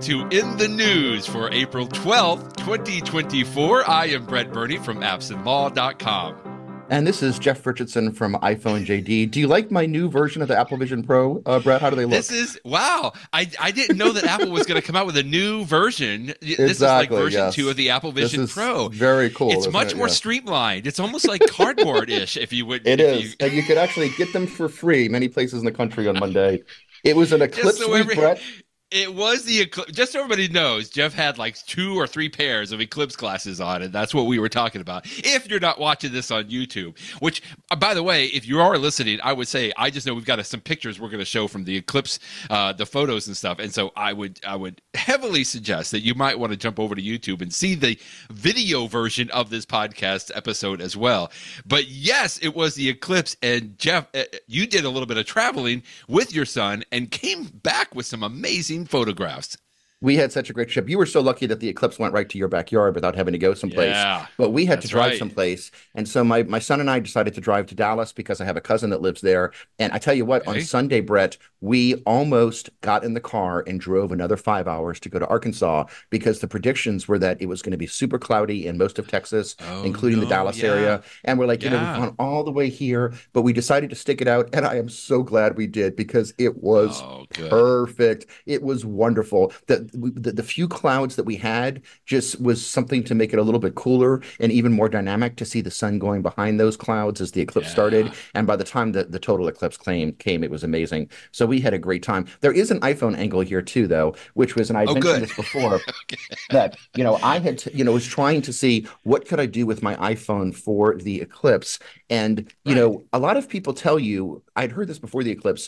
to In the News for April 12th, 2024. I am Brett Burney from appsandlaw.com. And this is Jeff Richardson from iPhone JD. Do you like my new version of the Apple Vision Pro, Brett? How do they look? Wow. I didn't know that Apple was going to come out with a new version. This is like version 2 of the Apple Vision Pro. Very cool. It's much more streamlined. It's almost like cardboard-ish, if you would. It is. And you could actually get them for free many places in the country on Monday. It was an Eclipse week, Brett. It was the Eclipse. Just so everybody knows, Jeff had like 2 or 3 pairs of Eclipse glasses on, and that's what we were talking about. If you're not watching this on YouTube, which, by the way, if you are listening, I would say I just know we've got some pictures we're going to show from the Eclipse, the photos and stuff, and so I would heavily suggest that you might want to jump over to YouTube and see the video version of this podcast episode as well. But yes, it was the Eclipse, and Jeff, you did a little bit of traveling with your son and came back with some amazing photographs. We had such a great trip. You were so lucky that the Eclipse went right to your backyard without having to go someplace. Yeah, but we had to drive someplace. And so my son and I decided to drive to Dallas because I have a cousin that lives there. And I tell you what, on Sunday, Brett, we almost got in the car and drove another 5 hours to go to Arkansas because the predictions were that it was going to be super cloudy in most of Texas, including the Dallas area. And we're like, we've gone all the way here, but we decided to stick it out. And I am so glad we did because it was perfect. It was wonderful. The few clouds that we had just was something to make it a little bit cooler and even more dynamic to see the sun going behind those clouds as the eclipse started. And by the time the total eclipse came, it was amazing. So we had a great time. There is an iPhone angle here too, though, which was, and I mentioned this before, that, I had, was trying to see what could I do with my iPhone for the eclipse. And, a lot of people tell you, I'd heard this before the eclipse,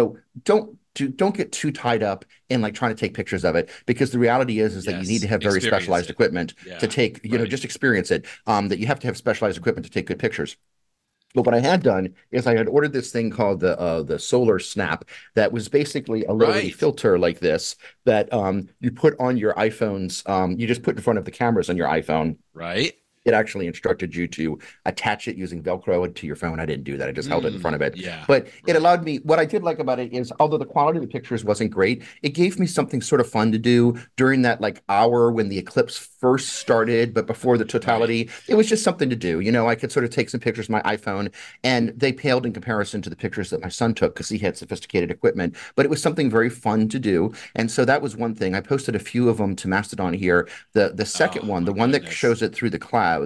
don't get too tied up in like trying to take pictures of it, because the reality is that you need to have very specialized equipment to take, just experience it, that you have to have specialized equipment to take good pictures. But what I had done is I had ordered this thing called the Solar Snap that was basically a little filter like this that you put on your iPhones. You just put in front of the cameras on your iPhone. Right. It actually instructed you to attach it using Velcro to your phone. I didn't do that. I just held it in front of it. But it allowed me, what I did like about it is, although the quality of the pictures wasn't great, it gave me something sort of fun to do during that like hour when the eclipse first started, but before the totality. It was just something to do. I could sort of take some pictures with my iPhone, and they paled in comparison to the pictures that my son took because he had sophisticated equipment. But it was something very fun to do. And so that was one thing. I posted a few of them to Mastodon here. The second one, the one that shows it through the clouds,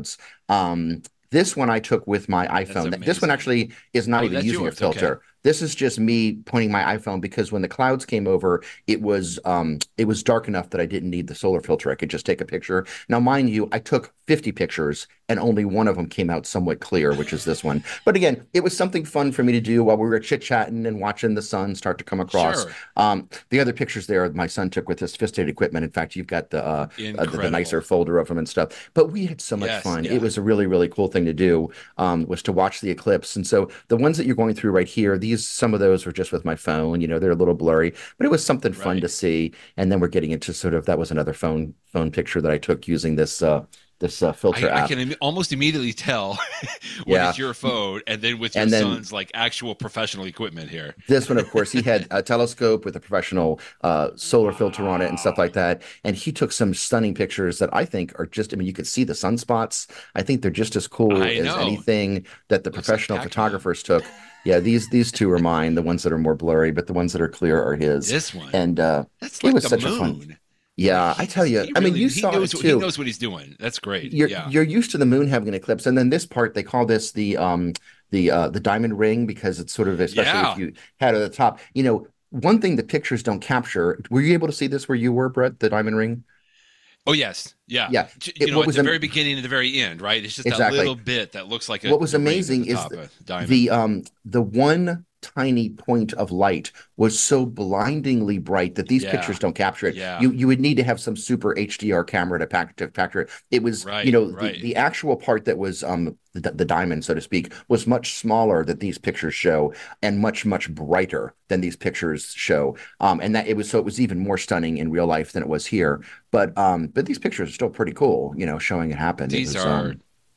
this one I took with my iPhone. This one actually is not even using a filter. Okay. This is just me pointing my iPhone because when the clouds came over, it was dark enough that I didn't need the solar filter. I could just take a picture. Now, mind you, I took 50 pictures and only one of them came out somewhat clear, which is this one. But again, it was something fun for me to do while we were chit-chatting and watching the sun start to come across. Sure. The other pictures there my son took with his sophisticated equipment. In fact, you've got the nicer folder of them and stuff. But we had so much fun. Yeah. It was a really, really cool thing to do, was to watch the eclipse. And so the ones that you're going through right here, some of those were just with my phone. They're a little blurry, but it was something fun to see. And then we're getting into that was another phone picture that I took using this filter app. I can almost immediately tell when it's your phone, and then with your son's like actual professional equipment here. This one, of course, he had a telescope with a professional solar filter on it and stuff like that. And he took some stunning pictures that I think are just, you could see the sunspots. I think they're just as cool as anything that the professional photographers took. Yeah, these two are mine, the ones that are more blurry, but the ones that are clear are his. This one. And it was such a fun. Yeah, I tell you. You saw it too. He knows what he's doing. That's great. You're used to the moon having an eclipse, and then this part they call this the diamond ring because it's sort of, especially if you had it at the top. One thing the pictures don't capture. Were you able to see this where you were, Brett? The diamond ring. Oh yes, yeah. At the very beginning and the very end, right? It's just that little bit that looks like what was amazing is the one tiny point of light was so blindingly bright that these pictures don't capture it. Yeah. You would need to have some super HDR camera to capture it. It was, the actual part that was the diamond, so to speak, was much smaller that these pictures show and much, much brighter than these pictures show. And that it was even more stunning in real life than it was here. But these pictures are still pretty cool, showing it happen. These are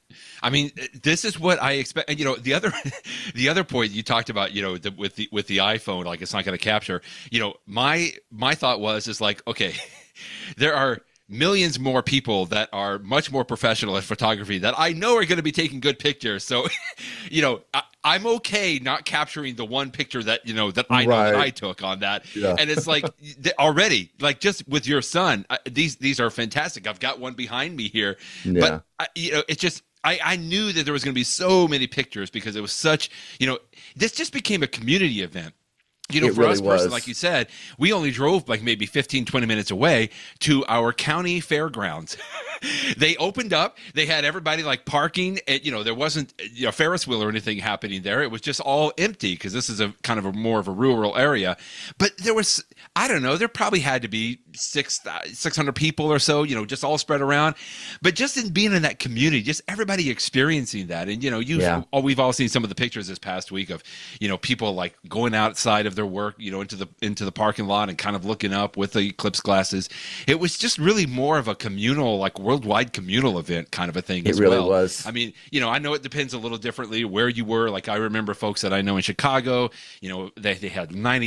this is what I expect. And, the other point you talked about, with the iPhone, like it's not going to capture. My thought is like, okay, there are millions more people that are much more professional at photography that I know are going to be taking good pictures. So, I'm okay not capturing the one picture that, that I know that I took on that. Yeah. And it's like already, like just with your son, these are fantastic. I've got one behind me here, but it's just, I knew that there was going to be so many pictures because it was such, this just became a community event. For really us personally, like you said, we only drove like maybe 15, 20 minutes away to our county fairgrounds. They opened up. They had everybody like parking. There wasn't a Ferris wheel or anything happening there. It was just all empty because this is a kind of more of a rural area. But there was, I don't know, there probably had to be 600 people or so, just all spread around. But just in being in that community, just everybody experiencing that. And, we've all seen some of the pictures this past week of, people like going outside of their work, into the parking lot and kind of looking up with the eclipse glasses. It was just really more of a communal, like worldwide communal event kind of a thing. It really was. I mean, I know it depends a little differently where you were. Like I remember folks that I know in Chicago, they had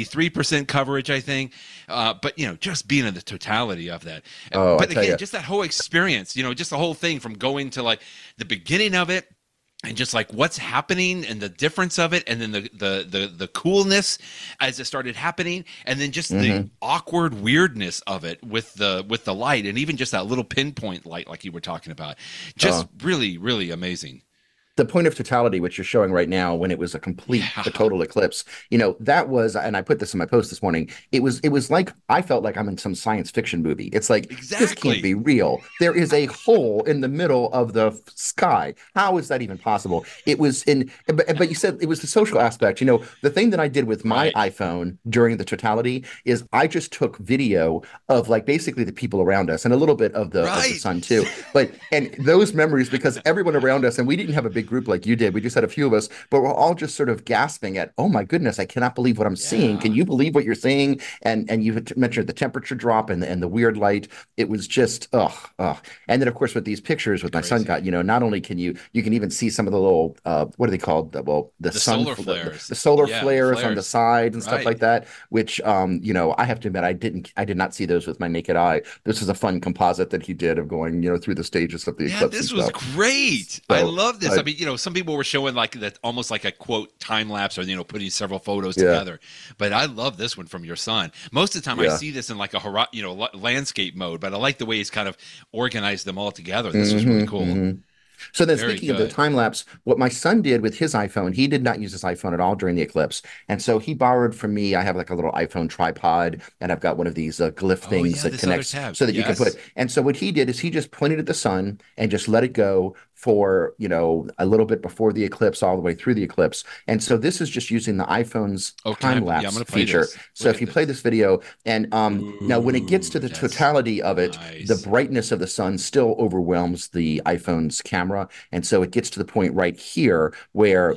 93% coverage, I think. But, just being in the totality of that. Oh, but again, just that whole experience, just the whole thing from going to like the beginning of it, and just like what's happening and the difference of it, and then the coolness as it started happening, and then just the awkward weirdness of it with the light, and even just that little pinpoint light like you were talking about, just really, really amazing. The point of totality, which you're showing right now, when it was a total eclipse, that was, and I put this in my post this morning, it was like, I felt like I'm in some science fiction movie. It's like, This can't be real. There is a hole in the middle of the sky. How is that even possible? It was but you said it was the social aspect. The thing that I did with my iPhone during the totality is I just took video of like basically the people around us and a little bit of the sun too. And those memories, because everyone around us, and we didn't have a big group like you did. We just had a few of us, but we're all just sort of gasping at, oh my goodness, I cannot believe what I'm seeing. Can you believe what you're seeing? And you mentioned the temperature drop and the weird light. It was just, And then of course with these pictures with my son got, not only can you can even see some of the little, what are they called? The sun solar flares. The solar flares on the side and stuff like that, which, I have to admit, I did not see those with my naked eye. This is a fun composite that he did of going, through the stages of the eclipse. This was great. So, I love this. I mean, some people were showing like that, almost like a quote time lapse, or putting several photos together. But I love this one from your son. Most of the time, I see this in like a landscape mode. But I like the way he's kind of organized them all together. This was really cool. So then, speaking of the time lapse, what my son did with his iPhone, he did not use his iPhone at all during the eclipse, and so he borrowed from me. I have like a little iPhone tripod, and I've got one of these glyph things that connects so that you can put. And so what he did is he just pointed at the sun and just let it go for a little bit before the eclipse, all the way through the eclipse. And so this is just using the iPhone's time lapse feature. So if you play this video, and now when it gets to the totality of it, the brightness of the sun still overwhelms the iPhone's camera, and so it gets to the point right here where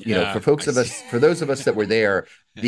for those of us that were there,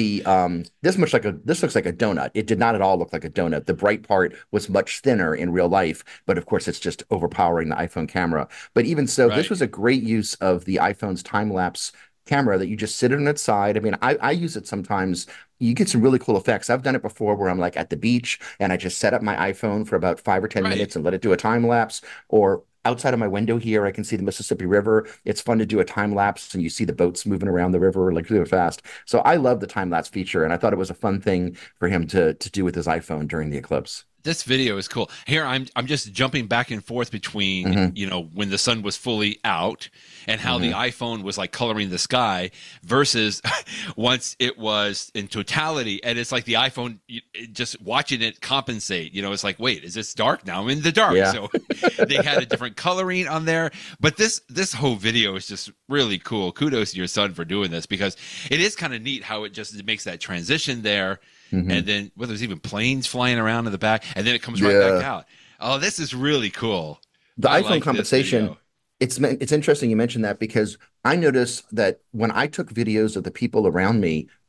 this looks like a donut. It did not at all look like a donut. The bright part was much thinner in real life, but of course it's just overpowering the iPhone camera. But even so, this was a great use of the iPhone's time-lapse camera, that you just sit on its side. I mean, I use it sometimes. You get some really cool effects. I've done it before where I'm like at the beach and I just set up my iPhone for about 5 or 10 minutes and let it do a time lapse, or outside of my window here, I can see the Mississippi River. It's fun to do a time lapse, and you see the boats moving around the river like really fast. So I love the time lapse feature, and I thought it was a fun thing for him to do with his iPhone during the eclipse. This video is cool. Here, I'm just jumping back and forth between, when the sun was fully out and how the iPhone was like coloring the sky versus once it was in totality. And it's like the iPhone, just watching it compensate, it's like, wait, is this dark? Now I'm in the dark. Yeah. So they had a different coloring on there. But this whole video is just really cool. Kudos to your son for doing this, because it is kind of neat how it makes that transition there. And then there's even planes flying around in the back, and then it comes right back out. Oh, this is really cool. The iPhone compensation, it's interesting you mentioned that, because I noticed that when I took videos of the people around me,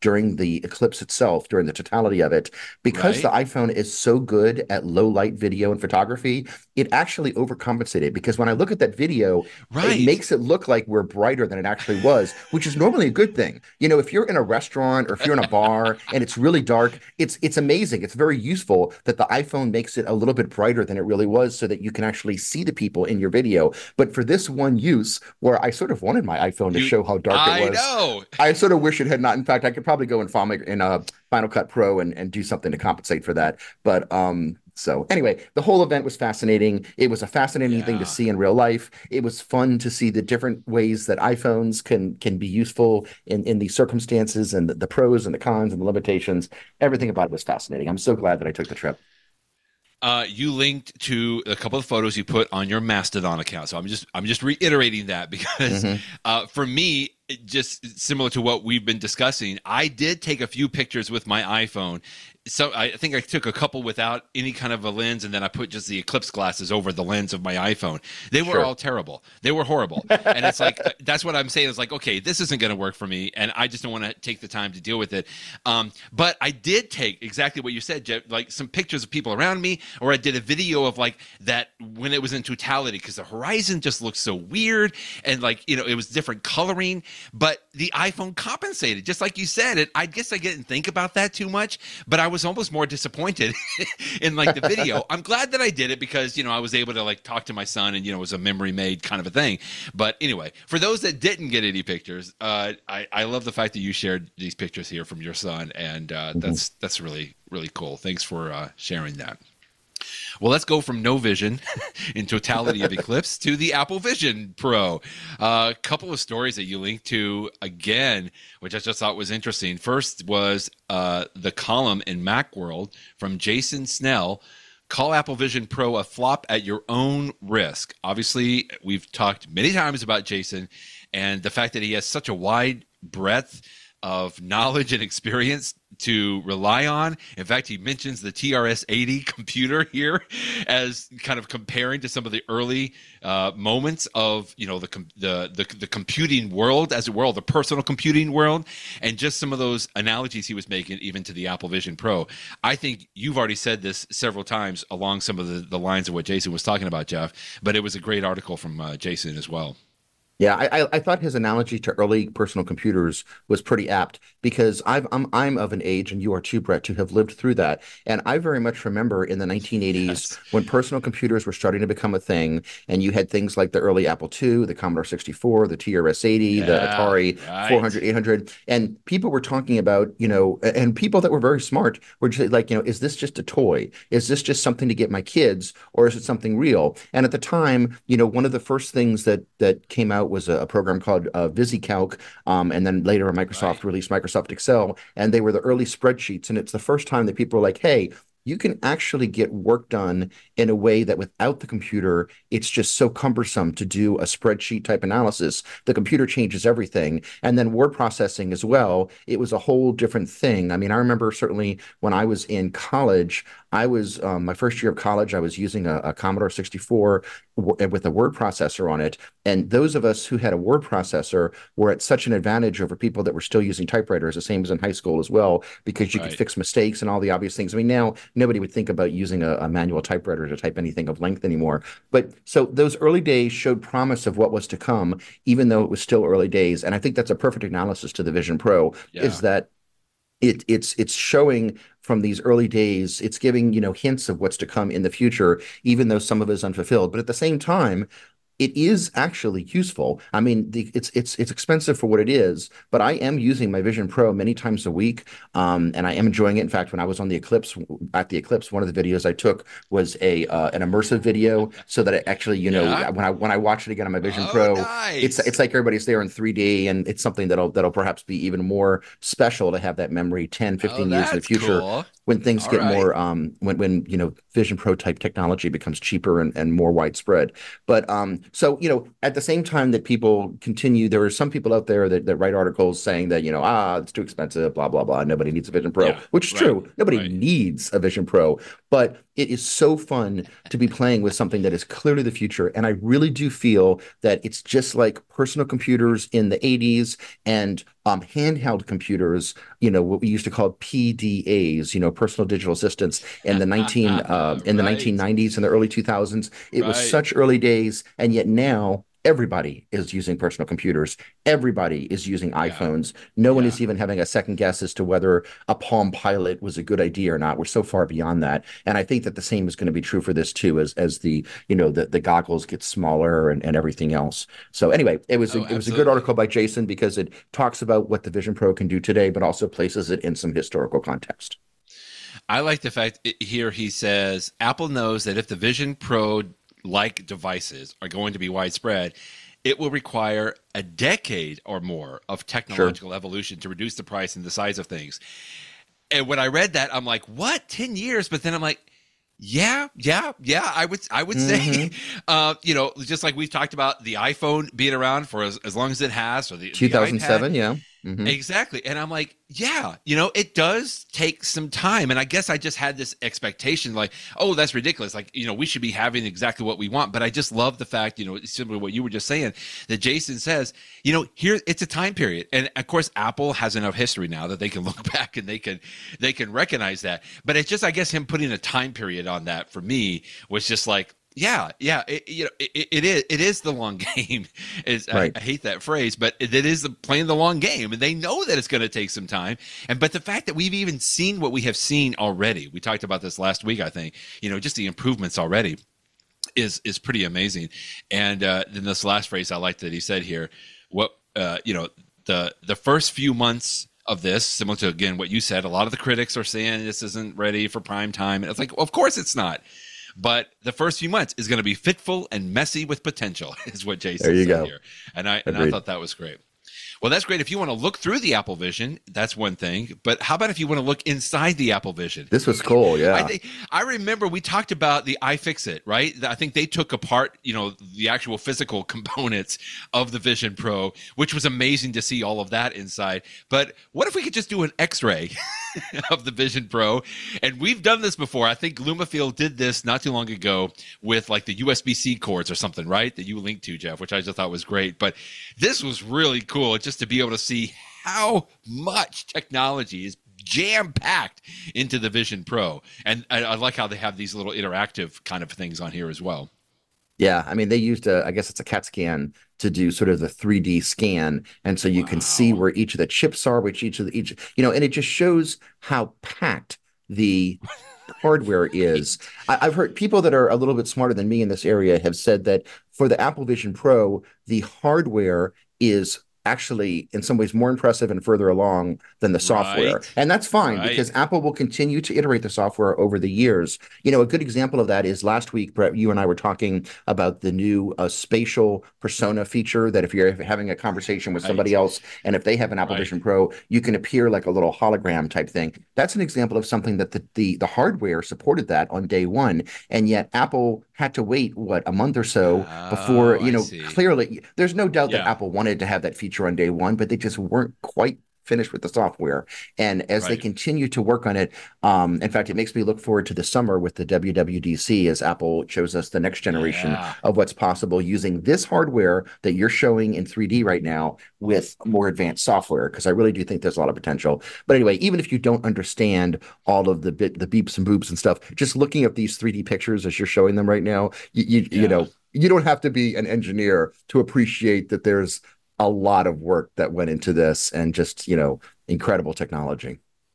during the eclipse itself, during the totality of it, because the Right. iPhone is so good at low light video and photography, it actually overcompensated. Because when I look at that video, it Right. makes it look like we're brighter than it actually was, which is normally a good thing. You know, if you're in a restaurant or if you're in a bar and it's really dark, it's amazing. It's very useful that the iPhone makes it a little bit brighter than it really was so that you can actually see the people in your video. But for this one use where I sort of wanted my iPhone to You show how dark it I was, know. I sort of wish it had not. In fact, I could probably go in Final Cut Pro and do something to compensate for that. But so anyway, the whole event was fascinating. It was a fascinating thing to Yeah. see in real life. It was fun to see the different ways that iPhones can be useful in these circumstances and the pros and the cons and the limitations. Everything about it was fascinating. I'm so glad that I took the trip. You linked to a couple of photos you put on your Mastodon account, so I'm just reiterating that because Hmm. for me, just similar to what we've been discussing, I did take a few pictures with my iPhone. So I think I took a couple without any kind of a lens, and then I put just the eclipse glasses over the lens of my iPhone. They were Sure. all terrible. They were horrible, and it's like that's what I'm saying. It's like, okay, this isn't going to work for me, and I just don't want to take the time to deal with it. But I did take exactly what you said, Jeff, like some pictures of people around me, or I did a video of like that when it was in totality because the horizon just looked so weird, and like it was different coloring, but the iPhone compensated, just like you said. It. I guess I didn't think about that too much, but I was almost more disappointed in like the video. I'm glad that I did it because I was able to like talk to my son, and it was a memory made kind of a thing. But anyway, for those that didn't get any pictures, I love the fact that you shared these pictures here from your son, and Mhm. that's really really cool. Thanks for sharing that. Well, let's go from no vision in totality of Eclipse to the Apple Vision Pro. A couple of stories that you linked to again, which I just thought was interesting. First was the column in Macworld from Jason Snell. Call Apple Vision Pro a flop at your own risk. Obviously, we've talked many times about Jason and the fact that he has such a wide breadth of knowledge and experience to rely on. In fact, he mentions the TRS-80 computer here as kind of comparing to some of the early moments of the computing world, as it were, the personal computing world, and just some of those analogies he was making even to the Apple Vision Pro. I think you've already said this several times along some of the lines of what Jason was talking about, Jeff, but it was a great article from Jason as well. Yeah, I thought his analogy to early personal computers was pretty apt because I'm of an age, and you are too, Brett, to have lived through that. And I very much remember in the 1980s Yes. when personal computers were starting to become a thing, and you had things like the early Apple II, the Commodore 64, the TRS-80, the Yeah, Atari right. 400, 800, and people were talking about, and people that were very smart were just like, is this just a toy? Is this just something to get my kids, or is it something real? And at the time, one of the first things that came out was a program called VisiCalc, and then later Microsoft Right. released Microsoft Excel, and they were the early spreadsheets. And it's the first time that people were like, "Hey, you can actually get work done in a way that without the computer, it's just so cumbersome to do a spreadsheet type analysis. The computer changes everything. And then word processing as well. It was a whole different thing. I mean, I remember certainly when I was in college, I was my first year of college, I was using a Commodore 64 with a word processor on it. And those of us who had a word processor were at such an advantage over people that were still using typewriters, the same as in high school as well, because you could Right. fix mistakes and all the obvious things. I mean, now nobody would think about using a manual typewriter to type anything of length anymore. But so those early days showed promise of what was to come, even though it was still early days. And I think that's a perfect analysis to the Vision Pro, is Yeah. that it's showing from these early days, it's giving, hints of what's to come in the future, even though some of it is unfulfilled. But at the same time, it is actually useful. I mean, it's expensive for what it is, but I am using my Vision Pro many times a week, and I am enjoying it. In fact, when I was on the Eclipse at the Eclipse, one of the videos I took was a an immersive video, so that it actually, Yeah. when I watch it again on my Vision Oh, Pro, it's nice. like everybody's there in 3D, and it's something that'll perhaps be even more special to have that memory 10, Oh, 15 years in the that's future cool. when things All get right. more when Vision Pro type technology becomes cheaper and more widespread. But so at the same time that people continue, there are some people out there that write articles saying that it's too expensive, blah blah blah. Nobody needs a Vision Pro, Yeah. which is Right. true. Nobody Right. needs a Vision Pro, but it is so fun to be playing with something that is clearly the future. And I really do feel that it's just like personal computers in the 80s and handheld computers, what we used to call PDAs, personal digital assistants in the Right. 1990s and the early 2000s. It was Right. such early days, and yet now everybody is using personal computers. Everybody is using Yeah. iPhones. No one Yeah. is even having a second guess as to whether a Palm Pilot was a good idea or not. We're so far beyond that, and I think that the same is going to be true for this too, as the goggles get smaller and everything else. So anyway, Oh, it was a good absolutely. article by Jason because it talks about what the Vision Pro can do today, but also places it in some historical context. I like the fact here he says Apple knows that if the Vision Pro like devices are going to be widespread, it will require a decade or more of Sure. technological evolution to reduce the price and the size of things. And when I read that, I'm like, what? 10 years? But then I'm like, yeah. I would say, Hmm. just like we've talked about the iPhone being around for as long as it has, or the iPad. 2007, yeah. Hmm. Exactly. And I'm like, yeah, it does take some time. And I guess I just had this expectation like, oh, that's ridiculous. Like, we should be having exactly what we want. But I just love the fact, similar to what you were just saying, that Jason says, here it's a time period. And of course, Apple has enough history now that they can look back and they can recognize that. But it's just, I guess, him putting a time period on that for me was just like, yeah. It is the long game. I Right. hate that phrase, but it is playing the long game, and they know that it's going to take some time. But the fact that we've even seen what we have seen already, we talked about this last week. I think just the improvements already is pretty amazing. And then this last phrase I like that he said here, what the first few months of this, similar to again what you said, a lot of the critics are saying this isn't ready for prime time, and it's like, well, of course it's not. But the first few months is going to be fitful and messy with potential, is what There Jason you said go. here, and I Agreed. thought that was great. Well, that's great. If you want to look through the Apple Vision, that's one thing. But how about if you want to look inside the Apple Vision? This was cool. I Yeah. think I remember we talked about the iFixit, right? I think they took apart, the actual physical components of the Vision Pro, which was amazing to see all of that inside. But what if we could just do an X-ray of the Vision Pro? And we've done this before. I think Lumafield did this not too long ago with like the USB-C cords or something, right? That you linked to, Jeff, which I just thought was great. But this was really cool just to be able to see how much technology is jam packed into the Vision Pro. And I like how they have these little interactive kind of things on here as well. Yeah, I mean, they used I guess it's a CAT scan to do sort of the 3D scan, and so you can see Wow. where each of the chips are, which each, and it just shows how packed the hardware is. Right. I've heard people that are a little bit smarter than me in this area have said that for the Apple Vision Pro, the hardware is actually in some ways more impressive and further along than the software. Right. And that's fine Right. because Apple will continue to iterate the software over the years. A good example of that is last week, Brett, you and I were talking about the new spatial persona feature that if you're having a conversation with somebody Right. else and if they have an Apple Right. Vision Pro, you can appear like a little hologram type thing. That's an example of something that the hardware supported that on day one, and yet Apple had to wait a month or so before, Oh, I see. clearly there's no doubt that Yeah. Apple wanted to have that feature on day one, but they just weren't quite finished with the software. And as they Right. continue to work on it, in fact, it makes me look forward to the summer with the WWDC as Apple shows us the next generation Yeah. of what's possible using this hardware that you're showing in 3D right now with more advanced software, because I really do think there's a lot of potential. But anyway, even if you don't understand all of the beeps and boops and stuff, just looking at these 3D pictures as you're showing them right now, Yeah. you don't have to be an engineer to appreciate that there's a lot of work that went into this and just, incredible technology.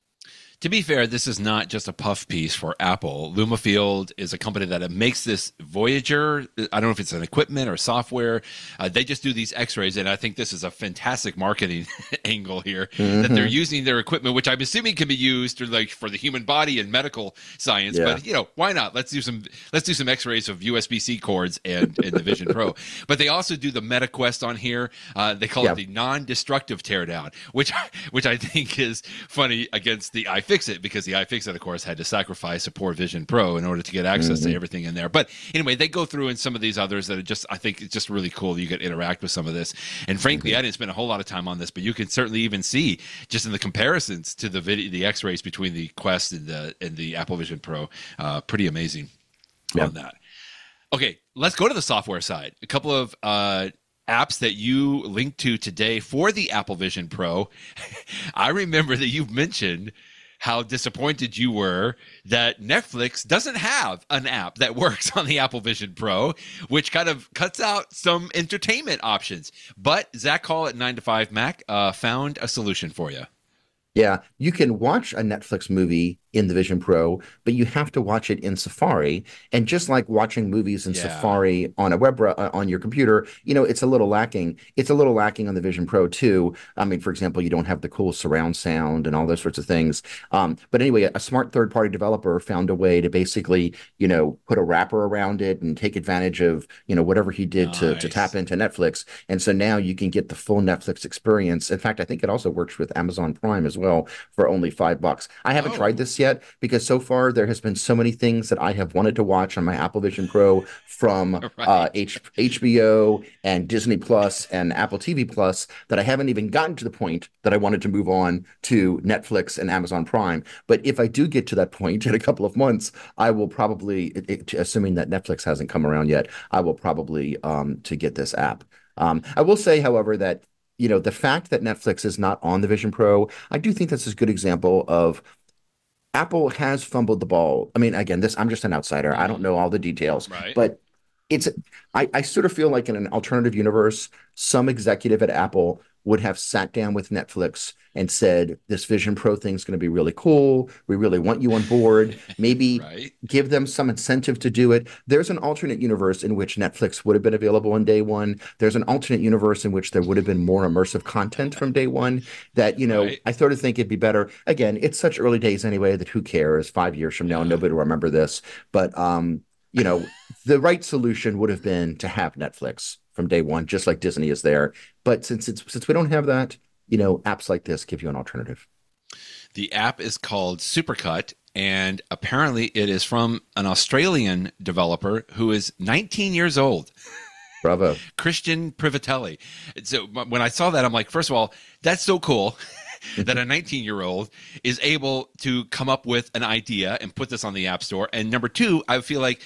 To be fair, this is not just a puff piece for Apple. Lumafield is a company that makes this Voyager. I don't know if it's an equipment or software. They just do these X-rays, and I think this is a fantastic marketing angle here that they're Hmm. using their equipment, which I'm assuming can be used for the human body and medical science. Yeah. But why not? Let's do some X-rays of USB-C cords and the Vision Pro. But they also do the MetaQuest on here. They call Yeah. it the non-destructive teardown, which I think is funny against the iPhone iFixit, because the iFixit, of course, had to sacrifice a poor Vision Pro in order to get access to everything in there. But anyway, they go through in some of these others that are just, I think it's just really cool. You get to interact with some of this. And frankly, I didn't spend a whole lot of time on this, but you can certainly even see just in the comparisons to the X-rays between the Quest and the Apple Vision Pro, pretty amazing on that. Okay, let's go to the software side. A couple of apps that you linked to today for the Apple Vision Pro. I remember that you've mentioned how disappointed you were that Netflix doesn't have an app that works on the Apple Vision Pro, which kind of cuts out some entertainment options. But Zach Hall at 9 to 5 Mac found a solution for you. Yeah, you can watch a Netflix movie in the Vision Pro, but you have to watch it in Safari. And just like watching movies in Safari on a on your computer, it's a little lacking. It's a little lacking on the Vision Pro too. I mean, for example, you don't have the cool surround sound and all those sorts of things. But anyway, a smart third-party developer found a way to basically, put a wrapper around it and take advantage of, whatever he did to tap into Netflix. And so now you can get the full Netflix experience. In fact, I think it also works with Amazon Prime as well for only $5. I haven't tried this yet because so far there has been so many things that I have wanted to watch on my Apple Vision Pro from HBO and Disney Plus and Apple TV Plus that I haven't even gotten to the point that I wanted to move on to Netflix and Amazon Prime. But if I do get to that point in a couple of months, I will probably, assuming that Netflix hasn't come around yet, I will probably to get this app. I will say, however, that the fact that Netflix is not on the Vision Pro, I do think that's a good example of Apple has fumbled the ball. I mean, again, I'm just an outsider. I don't know all the details, but I sort of feel like in an alternative universe, some executive at Apple would have sat down with Netflix and said, this Vision Pro thing is going to be really cool. We really want you on board. Maybe give them some incentive to do it. There's an alternate universe in which Netflix would have been available on day one. There's an alternate universe in which there would have been more immersive content from day one that, I sort of think it'd be better. Again, it's such early days anyway that who cares? 5 years from now, nobody will remember this. But, the right solution would have been to have Netflix from day one, just like Disney is there. But since we don't have that, apps like this give you an alternative. The app is called Supercut, and apparently it is from an Australian developer who is 19 years old. Bravo. Christian Privatelli. So when I saw that, I'm like, first of all, that's so cool that a 19-year-old is able to come up with an idea and put this on the App Store. And number two, I feel like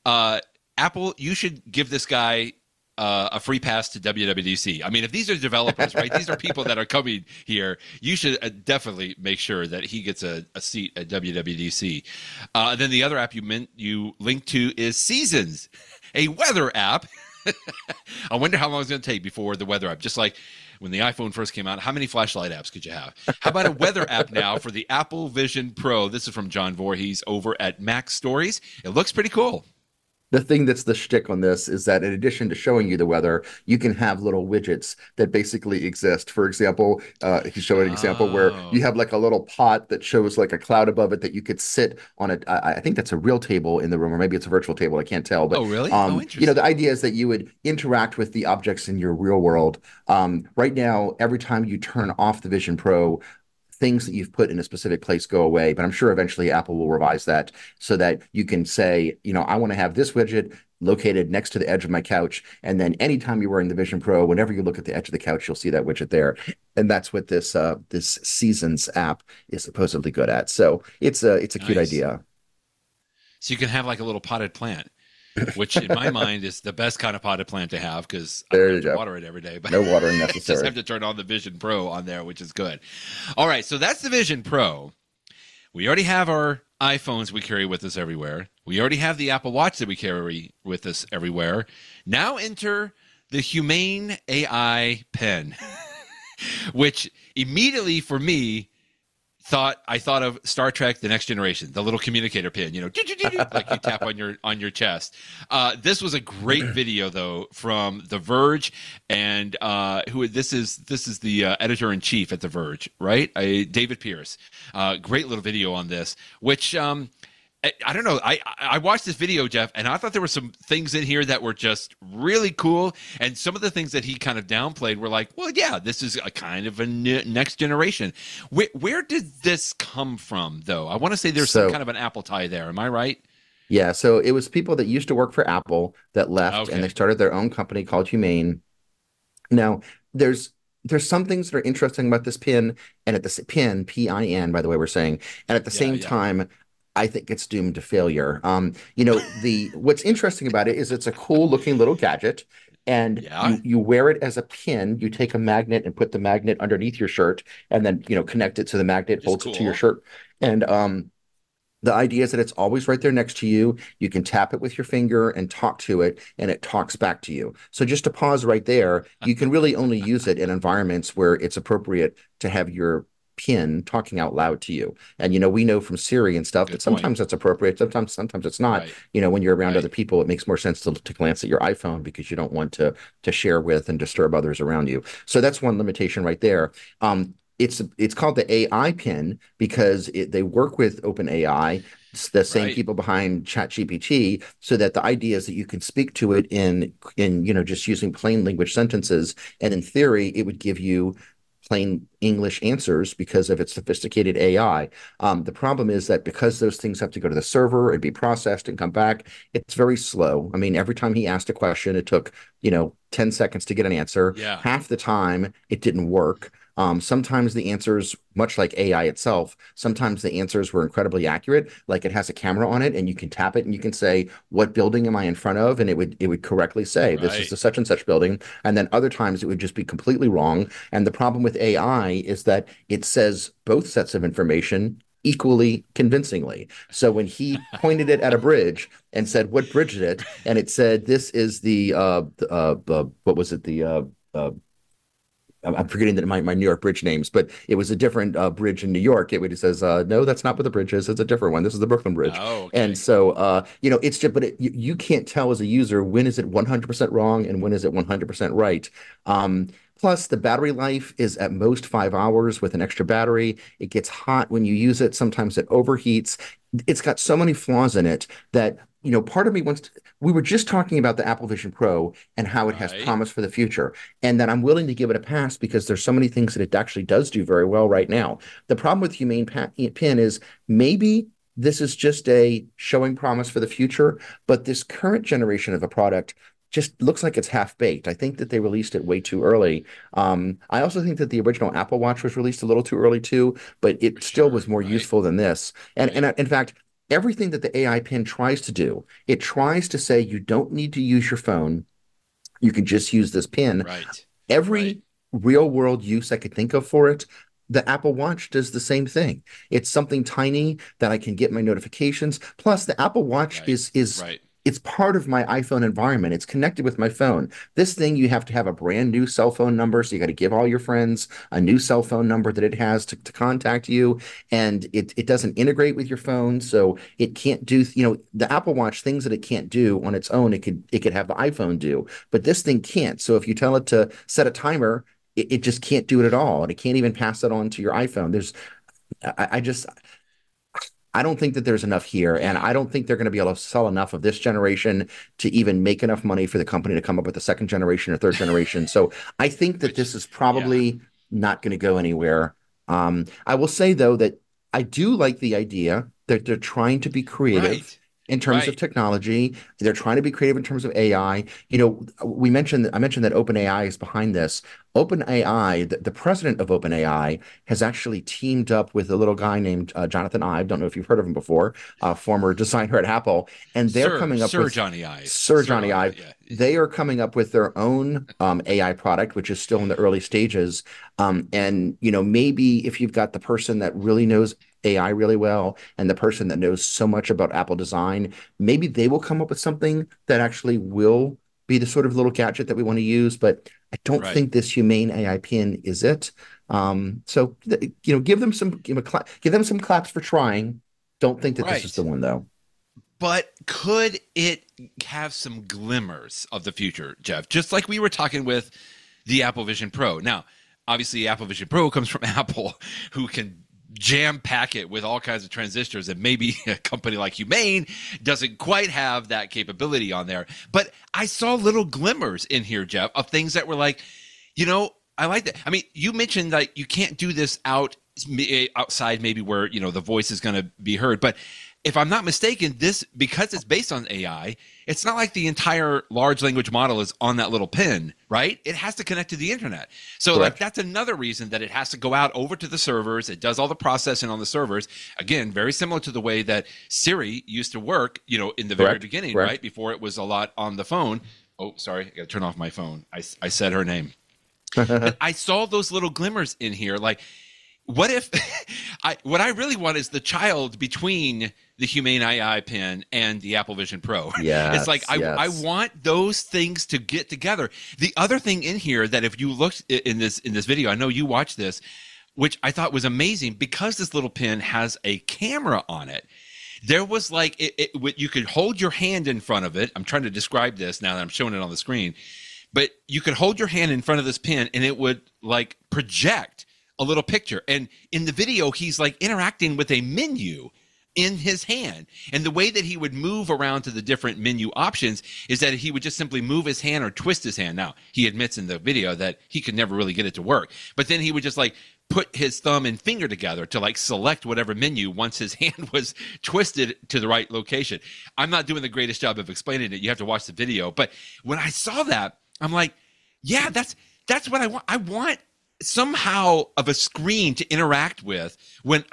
Apple, you should give this guy a free pass to WWDC. I mean, if these are developers, right? These are people that are coming here. You should definitely make sure that he gets a seat at WWDC. Then the other app you linked to is Seasons, a weather app. I wonder how long it's going to take before the weather app. Just like when the iPhone first came out, how many flashlight apps could you have? How about a weather app now for the Apple Vision Pro? This is from John Voorhees over at Mac Stories. It looks pretty cool. The thing that's the shtick on this is that in addition to showing you the weather, you can have little widgets that basically exist. For example, he's showing an example where you have like a little pot that shows like a cloud above it that you could sit on it. I think that's a real table in the room, or maybe it's a virtual table. I can't tell. But, really? The idea is that you would interact with the objects in your real world. Right now, every time you turn off the Vision Pro, things that you've put in a specific place go away, but I'm sure eventually Apple will revise that so that you can say, I want to have this widget located next to the edge of my couch. And then anytime you're wearing the Vision Pro, whenever you look at the edge of the couch, you'll see that widget there. And that's what this Seasons app is supposedly good at. So it's a cute idea. So you can have like a little potted plant, which in my mind is the best kind of potted plant to have because I don't have to water it every day. But no watering necessary. Just have to turn on the Vision Pro on there, which is good. All right, so that's the Vision Pro. We already have our iPhones we carry with us everywhere. We already have the Apple Watch that we carry with us everywhere. Now enter the Humane AI pen, which immediately for me I thought of Star Trek: The Next Generation, the little communicator pin, like you tap on your chest. This was a great video though from The Verge, and this is the editor in chief at The Verge, right? David Pierce. Great little video on this, which I don't know. I watched this video, Jeff, and I thought there were some things in here that were just really cool, and some of the things that he kind of downplayed were like, well, yeah, this is a kind of a next generation. Where did this come from, though? I want to say there's some kind of an Apple tie there. Am I right? Yeah, so it was people that used to work for Apple that left and they started their own company called Humane. Now, there's some things that are interesting about this pin, and at the pin, PIN, by the way, we're saying, and at the same time, I think it's doomed to failure. The what's interesting about it is it's a cool looking little gadget, and you wear it as a pin. You take a magnet and put the magnet underneath your shirt, and then connect it to the magnet, holds it to your shirt, and the idea is that it's always right there next to you. You can tap it with your finger and talk to it, and it talks back to you. So just to pause right there, you can really only use it in environments where it's appropriate to have your pin talking out loud to you. And we know from Siri and stuff that sometimes that's appropriate, sometimes it's not. When you're around other people, it makes more sense to glance at your iPhone because you don't want to share with and disturb others around you. So that's one limitation right there. It's called the AI pin because they work with OpenAI, the same people behind ChatGPT, so that the idea is that you can speak to it in just using plain language sentences, and in theory, it would give you plain English answers because of its sophisticated AI. The problem is that because those things have to go to the server and be processed and come back, it's very slow. I mean, every time he asked a question, it took 10 seconds to get an answer. Half the time, it didn't work. Sometimes the answers, much like AI itself, sometimes the answers were incredibly accurate. Like it has a camera on it and you can tap it and you can say, what building am I in front of? And it would correctly say, this is the such and such building. And then other times it would just be completely wrong. And the problem with AI is that it says both sets of information equally convincingly. So when he pointed it at a bridge and said, what bridge is it? And it said, this is the what was it? I'm forgetting that my New York bridge names, but it was a different bridge in New York. It says, no, that's not what the bridge is. It's a different one. This is the Brooklyn Bridge. Oh, okay. And so, it's just, but you can't tell as a user, when is it 100% wrong and when is it 100% right? Plus, the battery life is at most 5 hours with an extra battery. It gets hot when you use it. Sometimes it overheats. It's got so many flaws in it that part of me wants to, we were just talking about the Apple Vision Pro and how it has promise for the future, and that I'm willing to give it a pass because there's so many things that it actually does do very well right now. The problem with Humane Pin is maybe this is just a showing promise for the future, but this current generation of a product just looks like it's half-baked. I think that they released it way too early. I also think that the original Apple Watch was released a little too early too, but it still was more useful than this. And in fact, everything that the AI pin tries to do, it tries to say you don't need to use your phone. You can just use this pin. Every real world use I could think of for it, the Apple Watch does the same thing. It's something tiny that I can get my notifications. Plus, the Apple Watch is it's part of my iPhone environment. It's connected with my phone. This thing, you have to have a brand new cell phone number. So you got to give all your friends a new cell phone number that it has to contact you. And it doesn't integrate with your phone. So it can't do, the Apple Watch, things that it can't do on its own, it could have the iPhone do. But this thing can't. So if you tell it to set a timer, it just can't do it at all. And it can't even pass it on to your iPhone. I don't think that there's enough here, and I don't think they're going to be able to sell enough of this generation to even make enough money for the company to come up with a second generation or third generation. So I think that this is probably not going to go anywhere. I will say, though, that I do like the idea that they're trying to be creative in terms of technology. They're trying to be creative in terms of AI. I mentioned that OpenAI is behind this. OpenAI, the president of OpenAI, has actually teamed up with a little guy named Jonathan Ive. Don't know if you've heard of him before, former designer at Apple. And they're coming up with Johnny Ive. Sir Johnny Ive. Yeah. They are coming up with their own AI product, which is still in the early stages. And maybe if you've got the person that really knows AI really well and the person that knows so much about Apple design, maybe they will come up with something that actually will be the sort of little gadget that we want to use. But I don't think this Humane AI pin is it. So give them some claps for trying. Don't think that this is the one, though. But could it have some glimmers of the future, Jeff? Just like we were talking with the Apple Vision Pro. Now, obviously, Apple Vision Pro comes from Apple, who can jam pack it with all kinds of transistors, and maybe a company like Humane doesn't quite have that capability on there. But I saw little glimmers in here, Jeff, of things that were like, I like that. I mean, you mentioned that you can't do this outside, maybe where the voice is going to be heard, but if I'm not mistaken, this, because it's based on AI, it's not like the entire large language model is on that little pin, right? It has to connect to the internet. So Correct. like that's another reason that it has to go out over to the servers. It does all the processing on the servers. Again, very similar to the way that Siri used to work, in the very beginning, right? Before it was a lot on the phone. Oh, sorry. I got to turn off my phone. I said her name. But I saw those little glimmers in here. Like, what if what I really want is the child between the Humane AI pen and the Apple Vision Pro. Yeah, it's like I want those things to get together. The other thing in here that if you looked in this video, I know you watched this, which I thought was amazing, because this little pen has a camera on it. There was like you could hold your hand in front of it. I'm trying to describe this now that I'm showing it on the screen, but you could hold your hand in front of this pen and it would like project a little picture. And in the video, he's like interacting with a menu in his hand. And the way that he would move around to the different menu options is that he would just simply move his hand or twist his hand. Now, he admits in the video that he could never really get it to work, but then he would just like put his thumb and finger together to like select whatever menu once his hand was twisted to the right location. I'm not doing the greatest job of explaining it. You have to watch the video. But when I saw that, I'm like, yeah, that's what I want. I want somehow of a screen to interact with when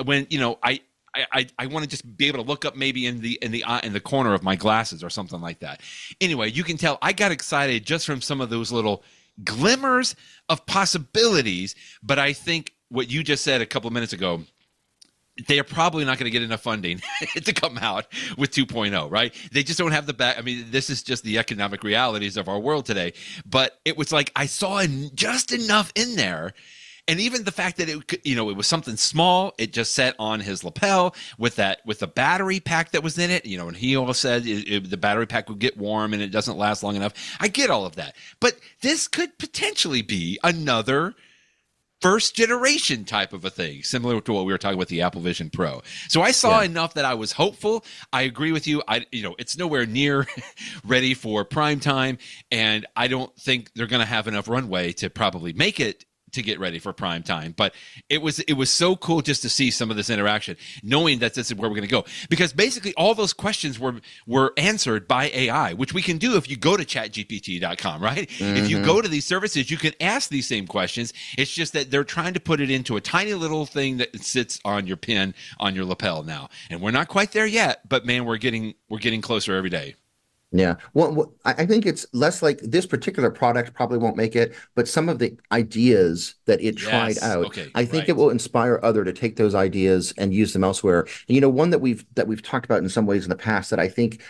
I want to just be able to look up maybe in the corner of my glasses or something like that. Anyway, you can tell I got excited just from some of those little glimmers of possibilities. But I think what you just said a couple of minutes ago, they are probably not going to get enough funding to come out with 2.0, right? They just don't have the back. I mean, this is just the economic realities of our world today. But it was like I saw just enough in there. And even the fact that it was something small, it just sat on his lapel with the battery pack that was in it, and he all said the battery pack would get warm and it doesn't last long enough. I get all of that. But this could potentially be another first generation type of a thing, similar to what we were talking about the Apple Vision Pro. So I saw enough that I was hopeful. I agree with you. It's nowhere near ready for prime time, and I don't think they're going to have enough runway to probably make it to get ready for prime time. But it was so cool just to see some of this interaction, knowing that this is where we're going to go, because basically all those questions were answered by AI, which we can do if you go to chatgpt.com, right? Mm-hmm. If you go to these services, you can ask these same questions. It's just that they're trying to put it into a tiny little thing that sits on your pin on your lapel now, and we're not quite there yet, but man, we're getting closer every day. Yeah. Well, I think it's less like this particular product probably won't make it, but some of the ideas that it tried out, I think it will inspire other to take those ideas and use them elsewhere. And, one that we've talked about in some ways in the past that I think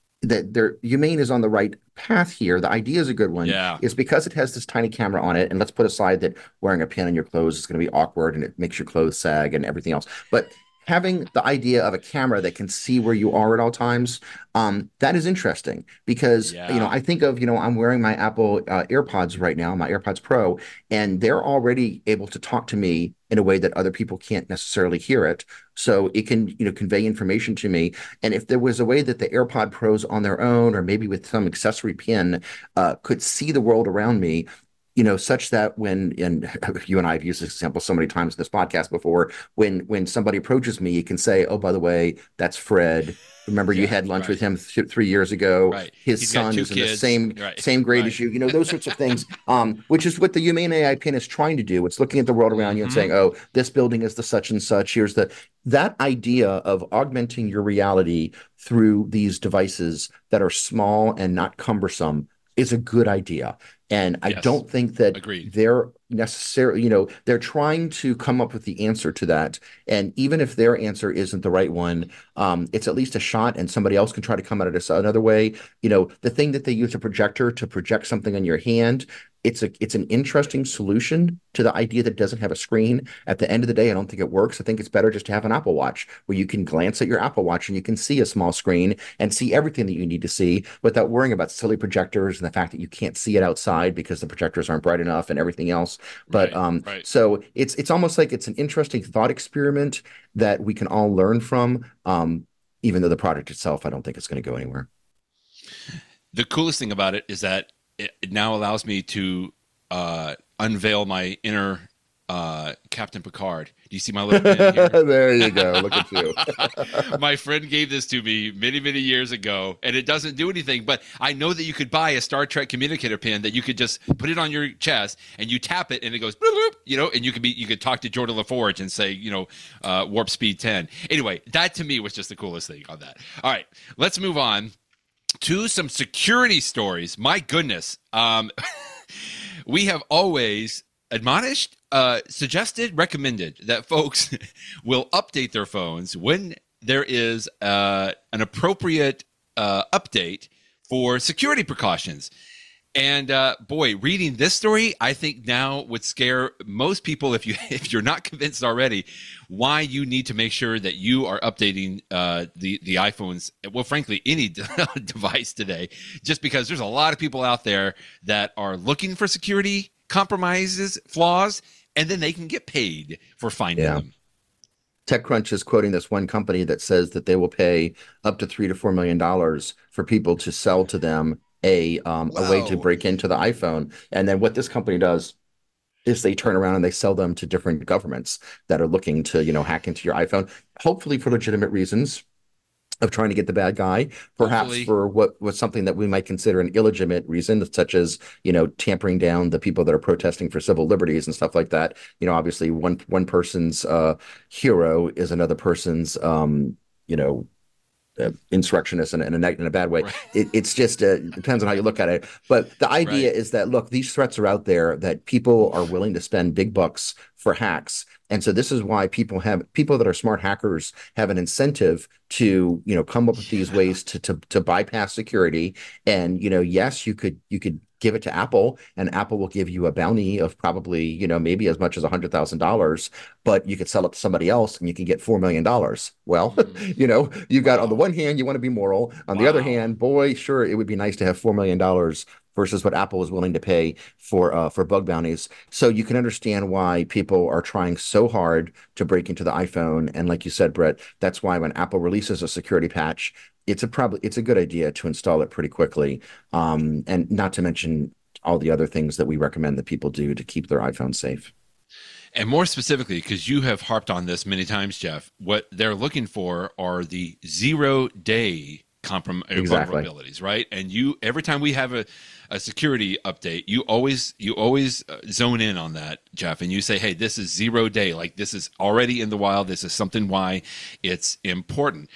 that Humane is on the right path here. The idea is a good one. Yeah. Is because it has this tiny camera on it, and let's put aside that wearing a pin on your clothes is going to be awkward and it makes your clothes sag and everything else. But having the idea of a camera that can see where you are at all times, that is interesting because, I think of, I'm wearing my Apple AirPods right now, my AirPods Pro, and they're already able to talk to me in a way that other people can't necessarily hear it. So it can, convey information to me. And if there was a way that the AirPod Pros on their own, or maybe with some accessory pin, could see the world around me, such that and you and I have used this example so many times in this podcast before, when somebody approaches me, you can say, oh, by the way, that's Fred. Remember, you had lunch with him 3 years ago. Right. His son is in the same grade as you. Those sorts of things, which is what the Humane AI pin is trying to do. It's looking at the world around you and saying, oh, this building is the such and such. Here's that idea of augmenting your reality through these devices that are small and not cumbersome is a good idea. And I don't think that they're necessarily, they're trying to come up with the answer to that. And even if their answer isn't the right one, it's at least a shot, and somebody else can try to come at it another way. The thing that they use a projector to project something on your hand, it's an interesting solution to the idea that it doesn't have a screen. At the end of the day, I don't think it works. I think it's better just to have an Apple Watch where you can glance at your Apple Watch and you can see a small screen and see everything that you need to see without worrying about silly projectors and the fact that you can't see it outside because the projectors aren't bright enough and everything else. But Right. so it's almost like it's an interesting thought experiment that we can all learn from. Even though the product itself, I don't think it's going to go anywhere. The coolest thing about it is that it now allows me to unveil my inner Captain Picard. Do you see my little pen here? There you go. Look at you. My friend gave this to me many, many years ago, and it doesn't do anything. But I know that you could buy a Star Trek communicator pin that you could just put it on your chest, and you tap it, and it goes, bloop, bloop, and you could talk to Jordan LaForge and say, warp speed 10. Anyway, that to me was just the coolest thing on that. All right, let's move on to some security stories. My goodness. We have always admonished, suggested, recommended that folks will update their phones when there is an appropriate update for security precautions. And boy, reading this story, I think now would scare most people if you're not convinced already why you need to make sure that you are updating the iPhones. Well, frankly, any device today, just because there's a lot of people out there that are looking for security compromises, flaws, and then they can get paid for finding them. TechCrunch is quoting this one company that says that they will pay up to $3 to $4 million for people to sell to them a way to break into the iPhone. And then what this company does is they turn around and they sell them to different governments that are looking to, hack into your iPhone, hopefully for legitimate reasons of trying to get the bad guy, perhaps hopefully for what was something that we might consider an illegitimate reason, such as, tampering down the people that are protesting for civil liberties and stuff like that. Obviously one person's hero is another person's, insurrectionist in a bad way. Right. It's just it depends on how you look at it. But the idea is that, look, these threats are out there that people are willing to spend big bucks for hacks. And so this is why people that are smart hackers have an incentive to, come up with these ways to bypass security. And, yes, you could give it to Apple, and Apple will give you a bounty of probably, maybe as much as $100,000, but you could sell it to somebody else and you can get $4 million. Well, you've got on the one hand, you want to be moral. On the other hand, boy, sure, it would be nice to have $4 million versus what Apple is willing to pay for bug bounties. So you can understand why people are trying so hard to break into the iPhone. And like you said, Brett, that's why when Apple releases a security patch, it's a good idea to install it pretty quickly. And not to mention all the other things that we recommend that people do to keep their iPhone safe. And more specifically, because you have harped on this many times, Jeff, what they're looking for are the 0-day vulnerabilities, right? And every time we have a security update, you always zone in on that, Jeff, and you say, hey, this is 0-day, like this is already in the wild, this is something why it's important.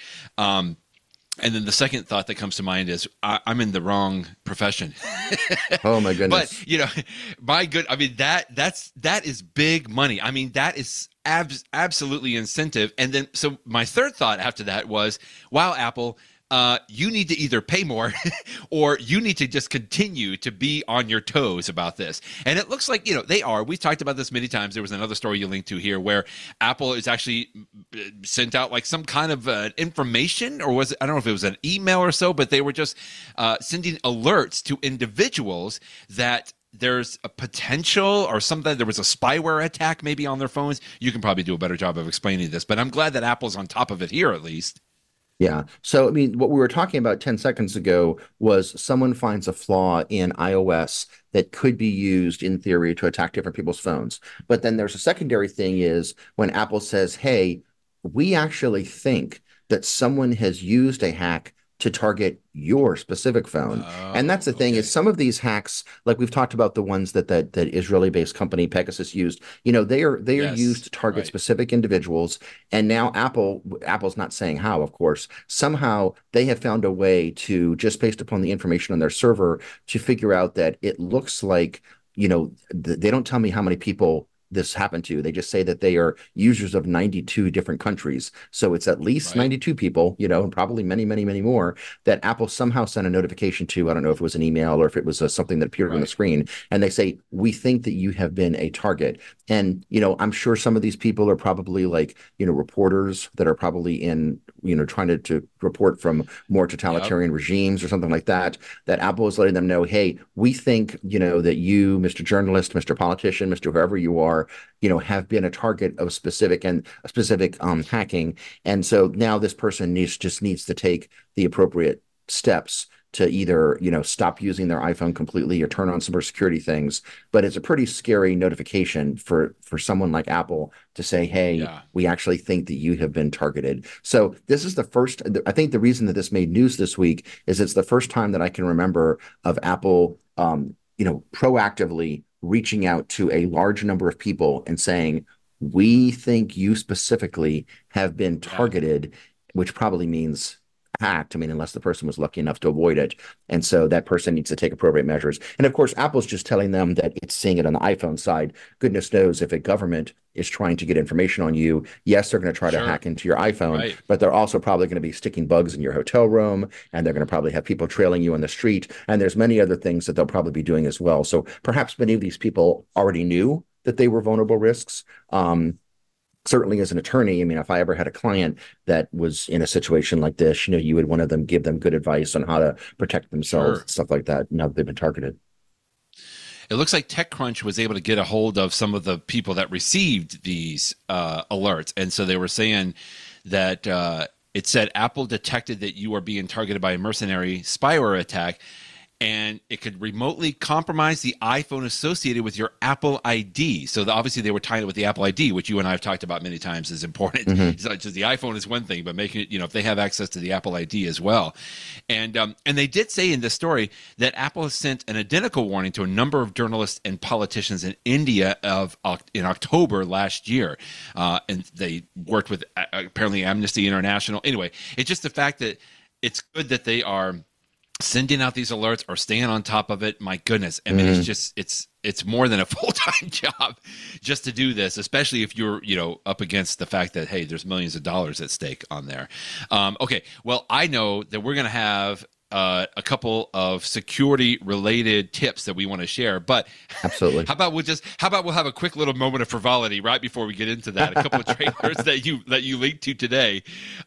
And then the second thought that comes to mind is I'm in the wrong profession. Oh my goodness! But I mean that is big money. I mean that is absolutely incentive. And then so my third thought after that was, wow, Apple, you need to either pay more or you need to just continue to be on your toes about this. And it looks like, they are. We've talked about this many times. There was another story you linked to here where Apple is actually sent out like some kind of information, or I don't know if it was an email or so, but they were just sending alerts to individuals that there's a potential or something, there was a spyware attack maybe on their phones. You can probably do a better job of explaining this, but I'm glad that Apple's on top of it here at least. Yeah. So, I mean, what we were talking about 10 seconds ago was someone finds a flaw in iOS that could be used in theory to attack different people's phones. But then there's a secondary thing is when Apple says, hey, we actually think that someone has used a hack to target your specific phone. And that's the thing is some of these hacks, like we've talked about the ones that Israeli-based company Pegasus used, they are used to target specific individuals. And now Apple's not saying how, of course, somehow they have found a way to, just based upon the information on their server, to figure out that it looks like, they don't tell me how many people this happened to. They just say that they are users of 92 different countries. So it's at least Right. 92 people, and probably many, many, many more that Apple somehow sent a notification to. I don't know if it was an email or if it was something that appeared on the Right. screen. And they say, we think that you have been a target. And, I'm sure some of these people are probably like, reporters that are probably in, trying to report from more Yep. totalitarian regimes or something like that, that Apple is letting them know, hey, we think, that you, Mr. Journalist, Mr. Politician, Mr. whoever you are, have been a target of specific hacking. And so now this person needs to take the appropriate steps to either, stop using their iPhone completely or turn on some security things. But it's a pretty scary notification for someone like Apple to say, hey, Yeah. we actually think that you have been targeted. So this is the first, I think the reason that this made news this week is it's the first time that I can remember of Apple, proactively reaching out to a large number of people and saying, we think you specifically have been Yeah. targeted, which probably means hacked. I mean, unless the person was lucky enough to avoid it. And so that person needs to take appropriate measures. And of course, Apple's just telling them that it's seeing it on the iPhone side. Goodness knows if a government is trying to get information on you, yes, they're going to try to Sure. hack into your iPhone, Right. but they're also probably going to be sticking bugs in your hotel room, and they're going to probably have people trailing you on the street. And there's many other things that they'll probably be doing as well. So perhaps many of these people already knew that they were vulnerable risks. Certainly as an attorney, I mean, if I ever had a client that was in a situation like this, you would want to give them good advice on how to protect themselves, Sure. stuff like that, now that they've been targeted. It looks like TechCrunch was able to get a hold of some of the people that received these alerts, and so they were saying that it said Apple detected that you are being targeted by a mercenary spyware attack, and it could remotely compromise the iPhone associated with your Apple ID. So obviously they were tying it with the Apple ID, which you and I have talked about many times is important. Mm-hmm. It's not just the iPhone is one thing, but making it, if they have access to the Apple ID as well. And they did say in this story that Apple has sent an identical warning to a number of journalists and politicians in India in October last year. And they worked with apparently Amnesty International. Anyway, it's just the fact that it's good that they are sending out these alerts or staying on top of it. My goodness. I mean, it's more than a full-time job just to do this, especially if you're, up against the fact that, hey, there's millions of dollars at stake on there. Okay. Well, I know that we're going to have a couple of security related tips that we want to share, but Absolutely. how about we'll have a quick little moment of frivolity right before we get into that. A couple of trailers that you linked to today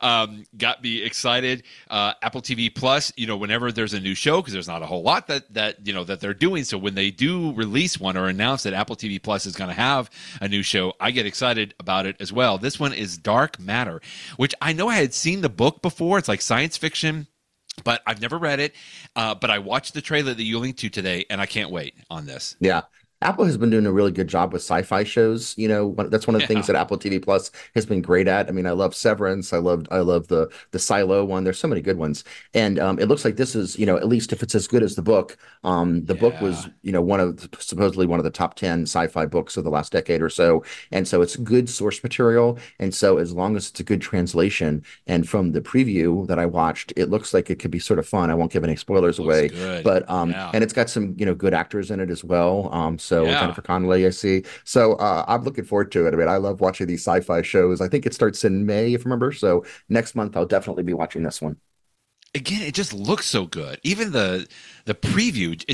got me excited. Apple TV Plus, whenever there's a new show, because there's not a whole lot that they're doing, so when they do release one or announce that Apple TV Plus is going to have a new show, I get excited about it as well. This one is Dark Matter, which I know I had seen the book before. It's like science fiction, but I've never read it. But I watched the trailer that you linked to today, and I can't wait on this. Yeah. Apple has been doing a really good job with sci-fi shows. That's one of the things Yeah, that Apple TV Plus has been great at. I mean, I love Severance. I love the Silo one. There's so many good ones. And it looks like this is, at least if it's as good as the book. The book was, yeah, supposedly one of the top 10 sci-fi books of the last decade or so. And so it's good source material. And so as long as it's a good translation, and from the preview that I watched, it looks like it could be sort of fun. I won't give any spoilers looks away, good. but Yeah, and it's got some good actors in it as well. So yeah. Jennifer Connelly, I see. So I'm looking forward to it. I mean, I love watching these sci-fi shows. I think it starts in May, if I remember. So next month I'll definitely be watching this one. Again, it just looks so good. Even the preview,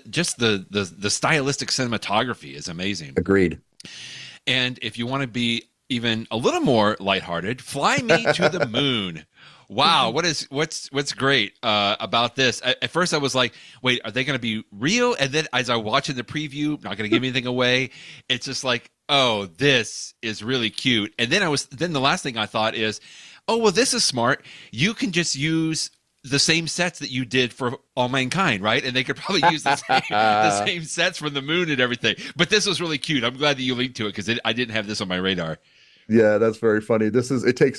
the stylistic cinematography is amazing. Agreed. And if you want to be even a little more lighthearted, Fly Me to the Moon. Wow, what's great about this? At first, I was like, "Wait, are they going to be real?" And then, as I watch in the preview, not going to give anything away. It's just like, "Oh, this is really cute." And then the last thing I thought is, "Oh, well, this is smart. You can just use the same sets that you did for All Mankind, right? And they could probably use the same sets from the moon and everything." But this was really cute. I'm glad that you linked to it because I didn't have this on my radar. Yeah, that's very funny. It takes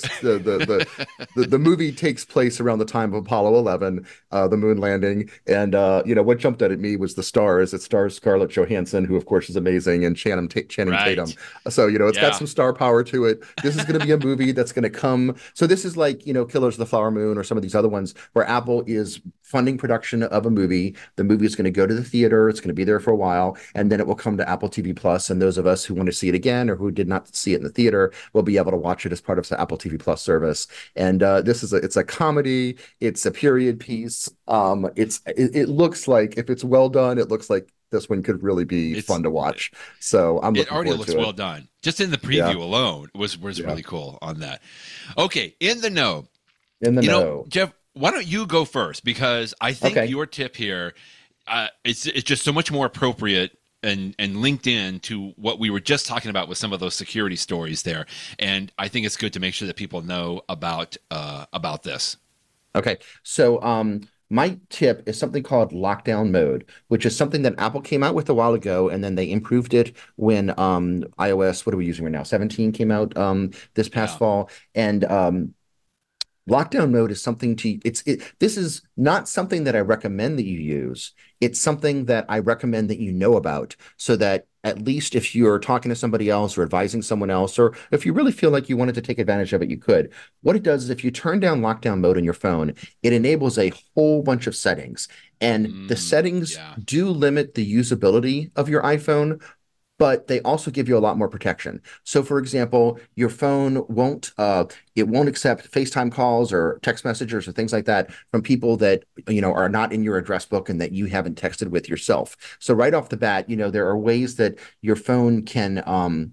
the movie takes place around the time of Apollo 11, the moon landing, and what jumped out at me was the stars. It stars Scarlett Johansson, who of course is amazing, and Channing Tatum. Right. So it's got Yeah. some star power to it. This is going to be a movie that's going to come. So this is like Killers of the Flower Moon or some of these other ones where Apple is funding production of a movie. The movie is going to go to the theater. It's going to be there for a while, and then it will come to Apple TV Plus. And those of us who want to see it again or who did not see it in the theater will be able to watch it as part of the Apple TV Plus service. And it's a comedy. It's a period piece. It looks like, if it's well done, it looks like this one could really be fun to watch. So I'm looking forward to it. It already looks well done. Just in the preview alone was really cool on that. Okay, in the know. Jeff, why don't you go first? Because I think your tip here, it's just so much more appropriate and linked in to what we were just talking about with some of those security stories there. And I think it's good to make sure that people know about this. Okay, so my tip is something called lockdown mode, which is something that Apple came out with a while ago, and then they improved it when iOS, what are we using right now? 17 came out this past fall, and lockdown mode is something this is not something that I recommend that you use. It's something that I recommend that you know about, so that at least if you're talking to somebody else or advising someone else, or if you really feel like you wanted to take advantage of it, you could. What it does is, if you turn down lockdown mode on your phone, it enables a whole bunch of settings. And the settings do limit the usability of your iPhone, but they also give you a lot more protection. So, for example, your phone won't accept FaceTime calls or text messages or things like that from people that, are not in your address book and that you haven't texted with yourself. So right off the bat, there are ways that your phone can, an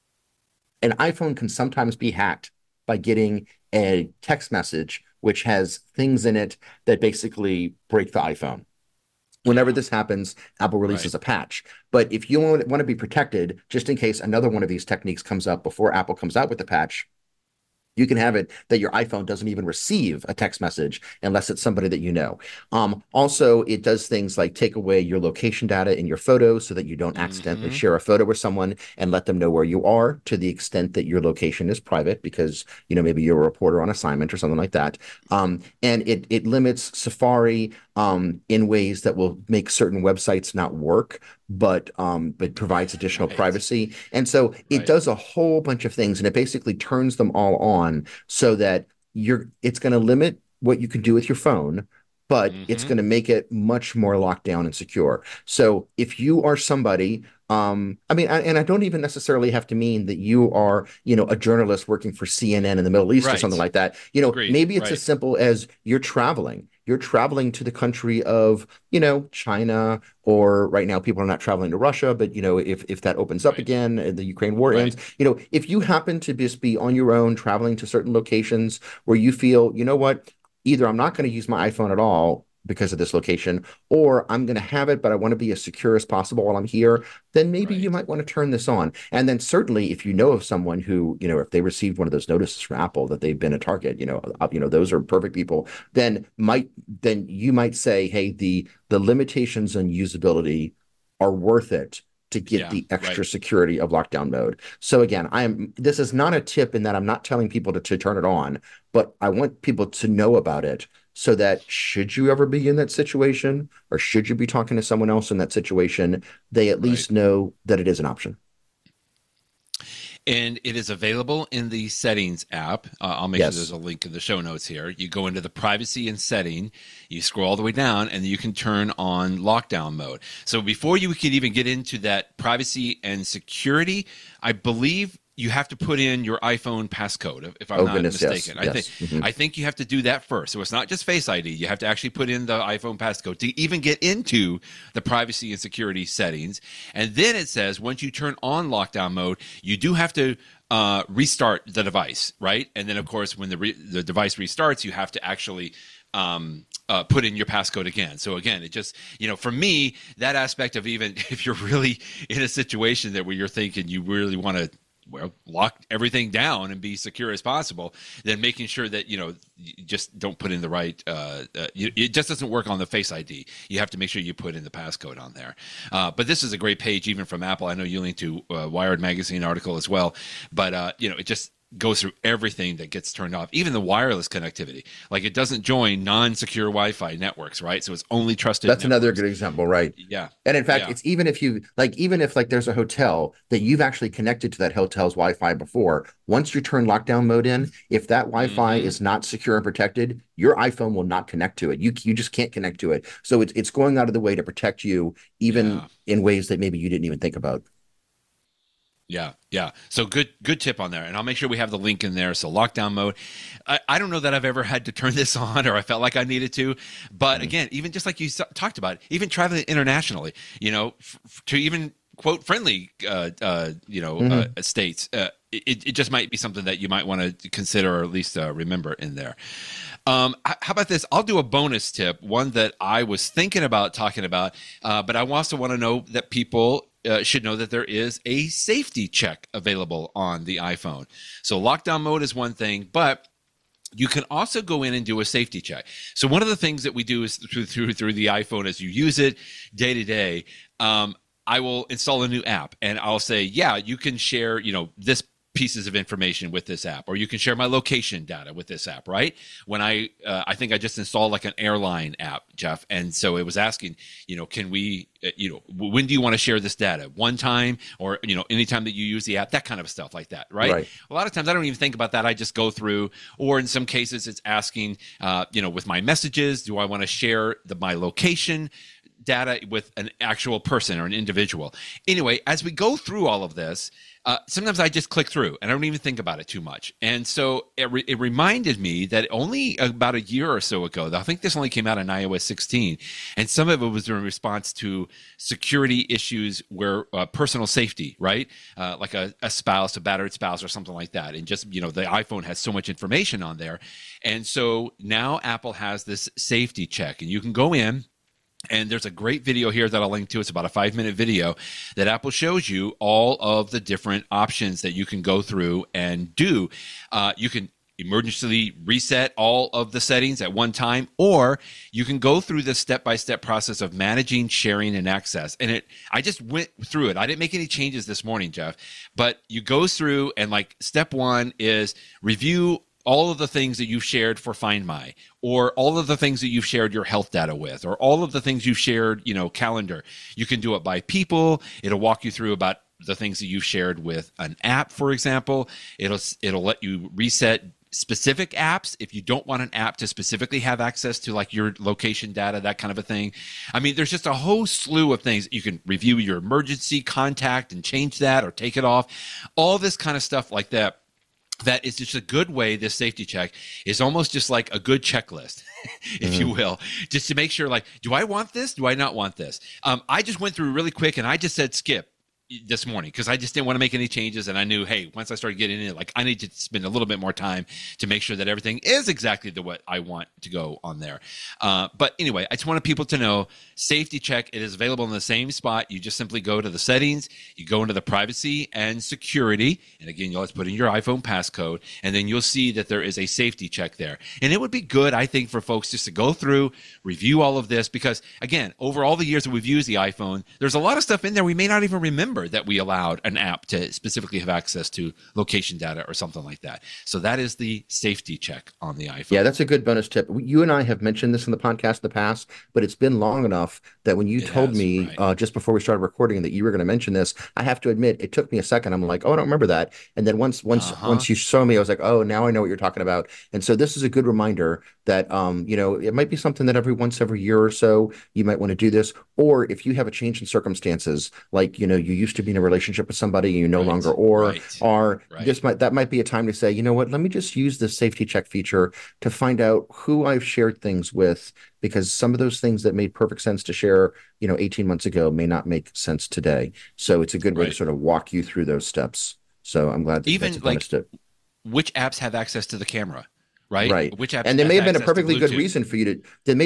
iPhone can sometimes be hacked by getting a text message which has things in it that basically break the iPhone. Whenever this happens, Apple releases a patch. But if you want to be protected, just in case another one of these techniques comes up before Apple comes out with the patch, you can have it that your iPhone doesn't even receive a text message unless it's somebody that you know. Also, it does things like take away your location data in your photos so that you don't accidentally share a photo with someone and let them know where you are, to the extent that your location is private, because maybe you're a reporter on assignment or something like that. And it limits Safari in ways that will make certain websites not work, but provides additional privacy. And so it does a whole bunch of things, and it basically turns them all on so that it's going to limit what you can do with your phone, but it's going to make it much more locked down and secure. So if you are somebody, and I don't even necessarily have to mean that you are, a journalist working for CNN in the Middle East or something like that. Maybe it's as simple as you're traveling to the country of, China, or right now people are not traveling to Russia, but, if that opens up again, the Ukraine war ends, if you happen to just be on your own traveling to certain locations where you feel, what, either I'm not going to use my iPhone at all because of this location, or I'm going to have it, but I want to be as secure as possible while I'm here, then maybe you might want to turn this on. And then certainly if you know of someone who, if they received one of those notices from Apple that they've been a target, those are perfect people, then you might say, hey, the limitations on usability are worth it to get the extra security of lockdown mode. So again, this is not a tip in that I'm not telling people to turn it on, but I want people to know about it, so that should you ever be in that situation, or should you be talking to someone else in that situation, they at least know that it is an option. And it is available in the Settings app. I'll make sure there's a link in the show notes here. You go into the privacy and setting, you scroll all the way down, and you can turn on lockdown mode. So before you can even get into that privacy and security, I believe you have to put in your iPhone passcode, if I'm not mistaken. I think you have to do that first. So it's not just Face ID. You have to actually put in the iPhone passcode to even get into the privacy and security settings. And then it says once you turn on lockdown mode, you do have to restart the device, right? And then, of course, when the device restarts, you have to actually put in your passcode again. So again, it just, for me, that aspect of, even if you're really in a situation that where you're thinking you really want to lock everything down and be secure as possible, then making sure that, you just don't put in the right, it just doesn't work on the Face ID. You have to make sure you put in the passcode on there. But this is a great page, even from Apple. I know you linked to Wired magazine article as well, but, goes through everything that gets turned off, even the wireless connectivity. Like it doesn't join non-secure Wi-Fi networks, right? So it's only trusted That's networks. another good example, right? Yeah. And in fact, it's even if you like, even if like there's a hotel that you've actually connected to that hotel's Wi-Fi before, once you turn lockdown mode in, if that Wi-Fi is not secure and protected, your iPhone will not connect to it. You just can't connect to it. So it's going out of the way to protect you, even in ways that maybe you didn't even think about. Yeah, yeah. So good tip on there, and I'll make sure we have the link in there. So lockdown mode. I don't know that I've ever had to turn this on, or I felt like I needed to. But again, even just like you talked about, even traveling internationally, to even quote friendly, states, it just might be something that you might want to consider, or at least remember in there. How about this? I'll do a bonus tip, one that I was thinking about talking about, but I also want to know that people should know that there is a safety check available on the iPhone. So lockdown mode is one thing, but you can also go in and do a safety check. So one of the things that we do is through the iPhone as you use it day to day, I will install a new app and I'll say, yeah, you can share, this pieces of information with this app, or you can share my location data with this app, right? When I think I just installed like an airline app, Jeff, and so it was asking, can we, when do you want to share this data? One time, or anytime that you use the app, that kind of stuff like that, right? A lot of times I don't even think about that. I just go through, or in some cases it's asking, with my messages, do I want to share my location data with an actual person or an individual? Anyway, as we go through all of this, sometimes I just click through and I don't even think about it too much. And so it reminded me that only about a year or so ago, I think this only came out in iOS 16, and some of it was in response to security issues where personal safety, right? Like a spouse, a battered spouse or something like that. And just, the iPhone has so much information on there. And so now Apple has this safety check, and you can go in. And there's a great video here that I'll link to. It's about a 5-minute video that Apple shows you all of the different options that you can go through and do. You can emergency reset all of the settings at one time, or you can go through the step-by-step process of managing, sharing, and access. And I just went through it. I didn't make any changes this morning, Jeff, but you go through and like step one is review all of the things that you've shared for Find My, or all of the things that you've shared your health data with, or all of the things you've shared, calendar. You can do it by people. It'll walk you through about the things that you've shared with an app, for example. It'll let you reset specific apps if you don't want an app to specifically have access to like your location data, that kind of a thing. I mean, there's just a whole slew of things. You can review your emergency contact and change that or take it off. All this kind of stuff like that. That is just a good way. This safety check is almost just like a good checklist, if you will, just to make sure, like, do I want this? Do I not want this? I just went through really quick and I just said skip this morning because I just didn't want to make any changes. And I knew, hey, once I started getting in it, like I need to spend a little bit more time to make sure that everything is exactly what I want to go on there. But anyway, I just wanted people to know safety check. It is available in the same spot. You just simply go to the settings, you go into the privacy and security. And again, you'll have to put in your iPhone passcode, and then you'll see that there is a safety check there. And it would be good, I think, for folks just to go through, review all of this, because again, over all the years that we've used the iPhone, there's a lot of stuff in there we may not even remember that we allowed an app to specifically have access to location data or something like that. So that is the safety check on the iPhone. Yeah, that's a good bonus tip. You and I have mentioned this in the podcast in the past, but it's been long enough that when you told me just before we started recording that you were going to mention this, I have to admit it took me a second. I'm like, oh, I don't remember that. And then once you showed me, I was like, oh, now I know what you're talking about. And so this is a good reminder that it might be something that every year or so you might want to do this. Or if you have a change in circumstances, like you used to be in a relationship with somebody you no longer are, that might be a time to say, you know what, let me just use this safety check feature to find out who I've shared things with, because some of those things that made perfect sense to share 18 months ago may not make sense today. So it's a good way to sort of walk you through those steps. So I'm glad that even like which apps have access to the camera. Right. Which apps and there may have been a perfectly good reason for you to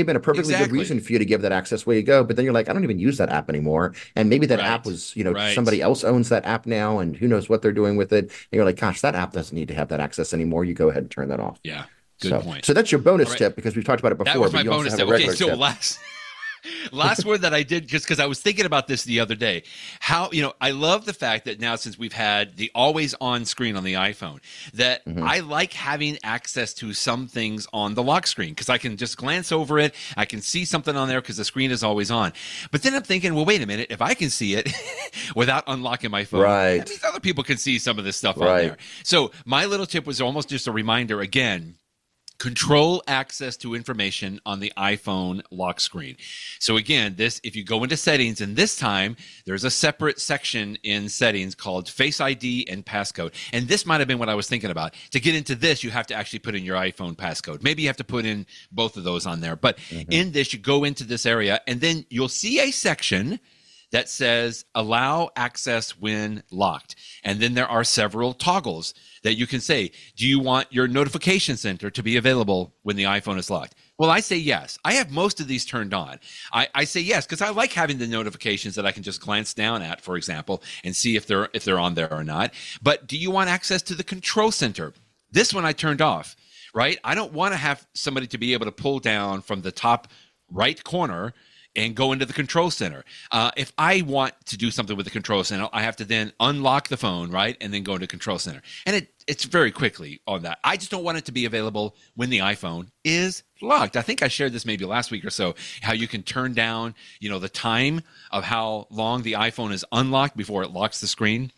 good reason for you to give that access where you go, but then you're like, I don't even use that app anymore. And maybe that app was, somebody else owns that app now and who knows what they're doing with it. And you're like, gosh, that app doesn't need to have that access anymore. You go ahead and turn that off. Yeah. Good point. So that's your bonus tip, because we've talked about it before. That was my bonus tip. Okay, so Last one that I did, just because I was thinking about this the other day. How, I love the fact that now, since we've had the always on screen on the iPhone, that I like having access to some things on the lock screen, because I can just glance over it. I can see something on there because the screen is always on. But then I'm thinking, well, wait a minute. If I can see it without unlocking my phone, right, these other people can see some of this stuff on there. So my little tip was almost just a reminder again. Control access to information on the iPhone lock screen. So again, if you go into settings, and this time there's a separate section in settings called Face ID and passcode. And this might have been what I was thinking about. To get into this, you have to actually put in your iPhone passcode. Maybe you have to put in both of those on there. But in this, you go into this area, and then you'll see a section that says allow access when locked. And then there are several toggles that you can say, do you want your notification center to be available when the iPhone is locked? Well, I say yes. I have most of these turned on. I say yes because I like having the notifications that I can just glance down at, for example, and see if they're on there or not. But do you want access to the control center? This one I turned off, right? I don't want to have somebody to be able to pull down from the top right corner and go into the control center. If I want to do something with the control center, I have to then unlock the phone, right, and then go into control center. And it's very quickly on that. I just don't want it to be available when the iPhone is locked. I think I shared this maybe last week or so, how you can turn down, the time of how long the iPhone is unlocked before it locks the screen.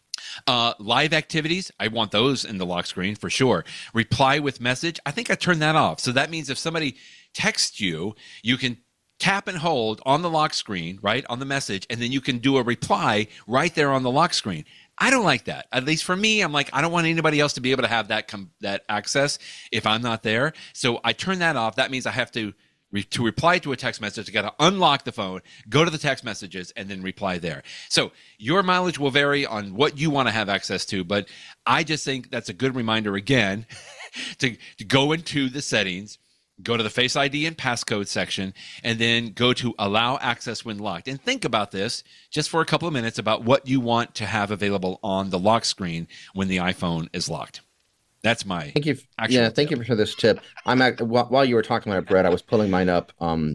Live activities, I want those in the lock screen for sure. Reply with message, I think I turned that off. So that means if somebody texts you, you can tap and hold on the lock screen, right, on the message, and then you can do a reply right there on the lock screen. I don't like that. At least for me, I'm like, I don't want anybody else to be able to have that access if I'm not there. So I turn that off. That means I have to reply to a text message. I got to unlock the phone, go to the text messages, and then reply there. So your mileage will vary on what you want to have access to, but I just think that's a good reminder again to go into the settings, go to the Face ID and passcode section, and then go to allow access when locked. And think about this just for a couple of minutes about what you want to have available on the lock screen when the iPhone is locked. That's my thank you. Thank you for this tip. While you were talking about it, Brett, I was pulling mine up.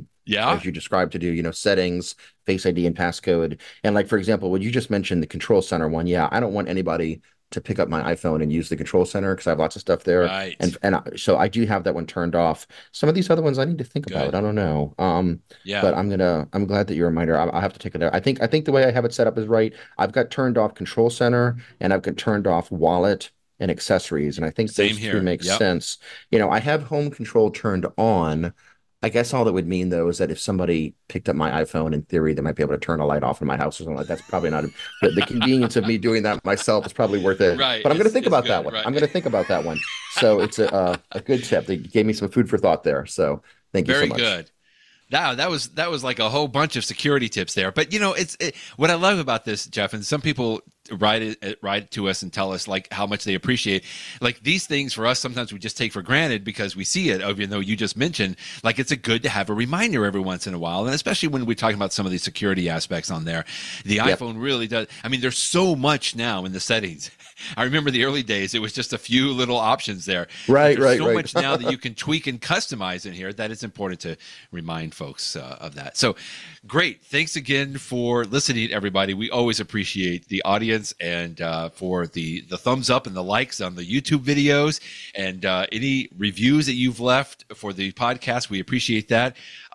As you described to do, settings, Face ID and passcode. And like, for example, what you just mentioned, the control center one. Yeah, I don't want anybody to pick up my iPhone and use the control center because I have lots of stuff there. Right. So I do have that one turned off. Some of these other ones I need to think about. I don't know. But I'm glad that you reminder. I'll have to take it out. I think the way I have it set up is right. I've got turned off control center and I've got turned off wallet and accessories. And I think those two make sense. I have home control turned on. I guess all that would mean, though, is that if somebody picked up my iPhone, in theory, they might be able to turn a light off in my house or something like that. That's probably not the convenience of me doing that myself is probably worth it. Right. But I'm going to think about that one. Right. I'm going to think about that one. So it's a good tip. They gave me some food for thought there. So thank you so much. Very good. That was like a whole bunch of security tips there. But what I love about this, Jeff, and some people write to us and tell us like how much they appreciate like these things. For us, sometimes we just take for granted because we see it, even though you just mentioned like it's good to have a reminder every once in a while, and especially when we're talking about some of these security aspects on there. The iPhone really does. I mean, there's so much now in the settings. I remember the early days, it was just a few little options there. Right. So much now that you can tweak and customize in here that it's important to remind folks of that. So great. Thanks again for listening, everybody. We always appreciate the audience and for the thumbs up and the likes on the YouTube videos and any reviews that you've left for the podcast. We appreciate that.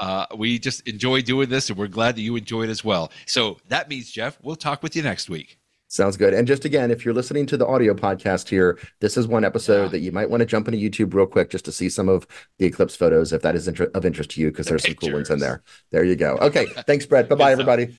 We just enjoy doing this and we're glad that you enjoy it as well. So that means, Jeff, we'll talk with you next week. Sounds good. And just again, if you're listening to the audio podcast here, this is one episode that you might want to jump into YouTube real quick just to see some of the Eclipse photos if that is of interest to you, because there's some cool ones in there. There you go. Okay. Thanks, Brett. Bye-bye, everybody.